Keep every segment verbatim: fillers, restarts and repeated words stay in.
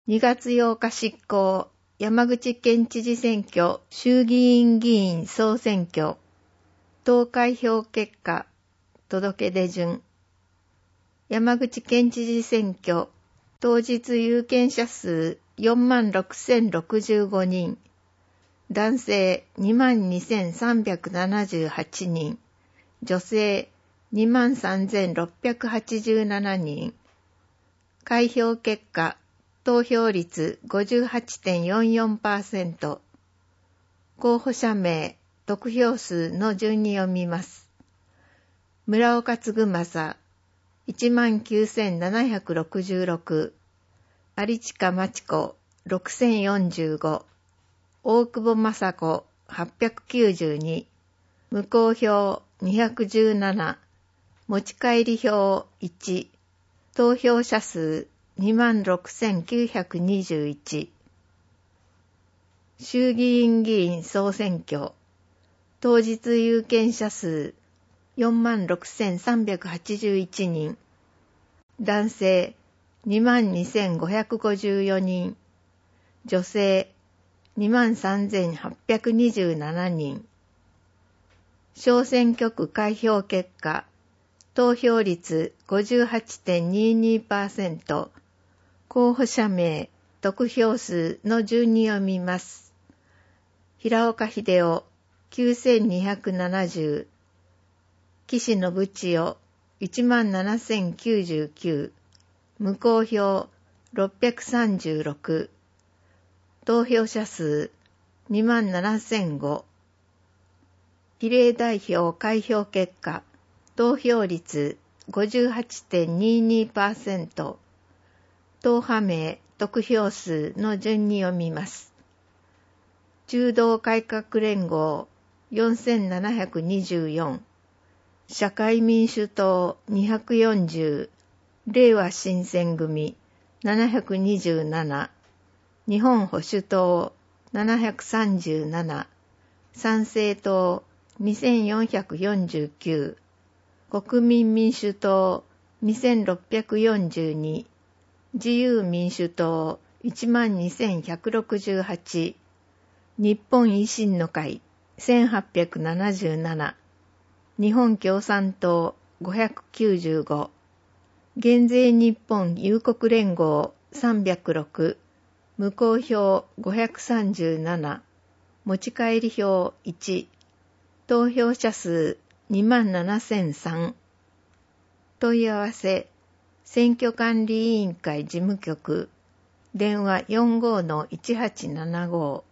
にがつようか執行、山口県知事選挙、衆議院議員総選挙、投開票結果、届け出順。山口県知事選挙、当日有権者数 よんまんろくせんろくじゅうご 人、男性 にまんにせんさんびゃくななじゅうはち 人、女性 にまんさんぜんろっぴゃくはちじゅうなな 人。開票結果、投票率 ごじゅうはちてんよんよんパーセント。候補者名、得票数の順に読みます。村岡嗣政、いちまんきゅうせんななひゃくろくじゅうろく。有近真知子、ろくせんよんじゅうご。大久保雅子、はっぴゃくきゅうじゅうに。無効票、にひゃくじゅうなな。持ち帰り票、いち。投票者数、にまんろくせんきゅうひゃくにじゅういち。衆議院議員総選挙、当日有権者数、よんまんろくせんさんびゃくはちじゅういちにん。男性、にまんにせんごひゃくごじゅうよにん。女性、にまんさんぜんはっぴゃくにじゅうななにん。小選挙区開票結果、投票率 ごじゅうはちてんににパーセント。候補者名、得票数の順に読みます。平岡秀夫、きゅうせんにひゃくななじゅう。岸信千代、いちまんななせんきゅうじゅうきゅう。無効票、ろっぴゃくさんじゅうろく。投票者数、にまんななせんご。比例代表開票結果、投票率 ごじゅうはちてんににパーセント。党派名、得票数の順に読みます。中道改革連合よんせんななひゃくにじゅうよん。社会民主党にひゃくよんじゅう。令和新選組ななひゃくにじゅうなな。日本保守党ななひゃくさんじゅうなな。参政党にせんよんひゃくよんじゅうきゅう。国民民主党にせんろっぴゃくよんじゅうに。自由民主党 いちまんにせんひゃくろくじゅうはち。日本維新の会せんはっぴゃくななじゅうなな。日本共産党ごひゃくきゅうじゅうご。減税日本友国連合さんびゃくろく。無効票ごひゃくさんじゅうなな。持ち帰り票いち。投票者数にまんななせんさん。問い合わせ、選挙管理委員会事務局、電話 よんごーのいちはちななご。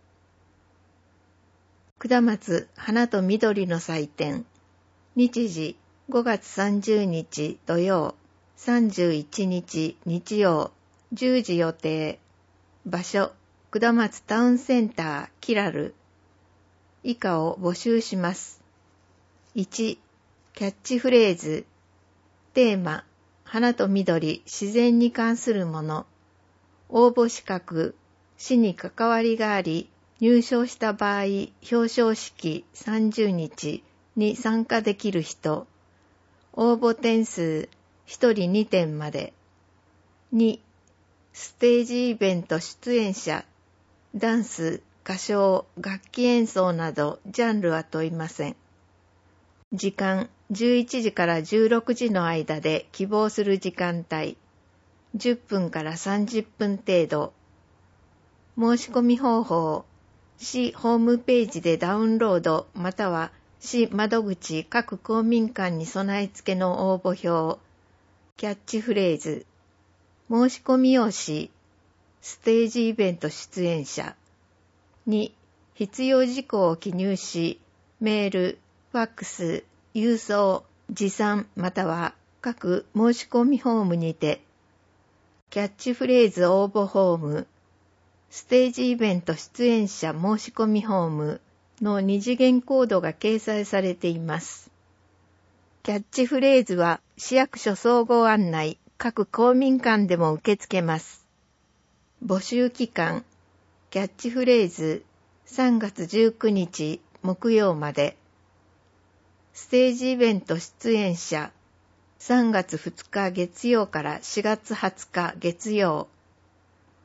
下松花と緑の祭典。日時ごがつさんじゅうにち土曜、さんじゅういちにち日曜、じゅうじ予定。場所、下松タウンセンターキラル。以下を募集します。いち、キャッチフレーズ。テーマ、花と緑、自然に関するもの。応募資格、市に関わりがあり、入賞した場合、表彰式さんじゅうにちに参加できる人。応募点数、ひとりにてんまで。に、ステージイベント出演者。ダンス、歌唱、楽器演奏など、ジャンルは問いません。時間、じゅういちじからじゅうろくじの間で希望する時間帯。じゅっぷんからさんじゅっぷん程度。申し込み方法、市ホームページでダウンロードまたは市窓口各公民館に備え付けの応募票。キャッチフレーズ。申し込み用紙。ステージイベント出演者。に、必要事項を記入し、メール、ファックス、郵送、持参または各申し込みフォームにて、キャッチフレーズ応募フォーム、ステージイベント出演者申し込みフォームの二次元コードが掲載されています。キャッチフレーズは市役所総合案内、各公民館でも受け付けます。募集期間、キャッチフレーズさんがつじゅうくにち木曜まで。ステージイベント出演者さんがつふつか月曜からしがつはつか月曜。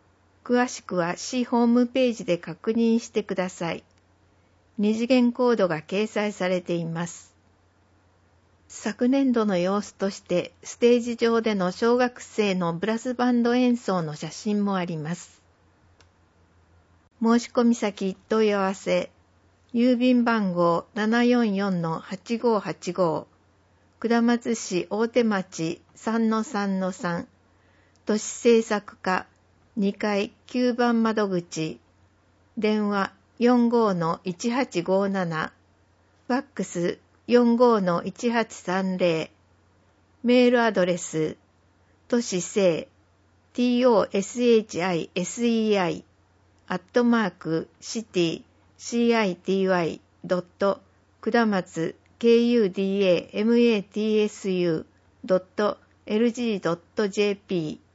詳しくは市ホームページで確認してください。二次元コードが掲載されています。昨年度の様子としてステージ上での小学生のブラスバンド演奏の写真もあります。申込先問い合わせ、郵便番号 ななよんよんのはちごはちご、下松市大手町 さんのさんのさん、都市政策課にかいきゅうばん窓口、電話 よんごのいちはちごなな、ファックス よんごのいちはちさんぜろ、メールアドレス、都市生、toshисei、アットマーク、シティ、city、ドット、下松、kudamatsu、ドット、lg.jp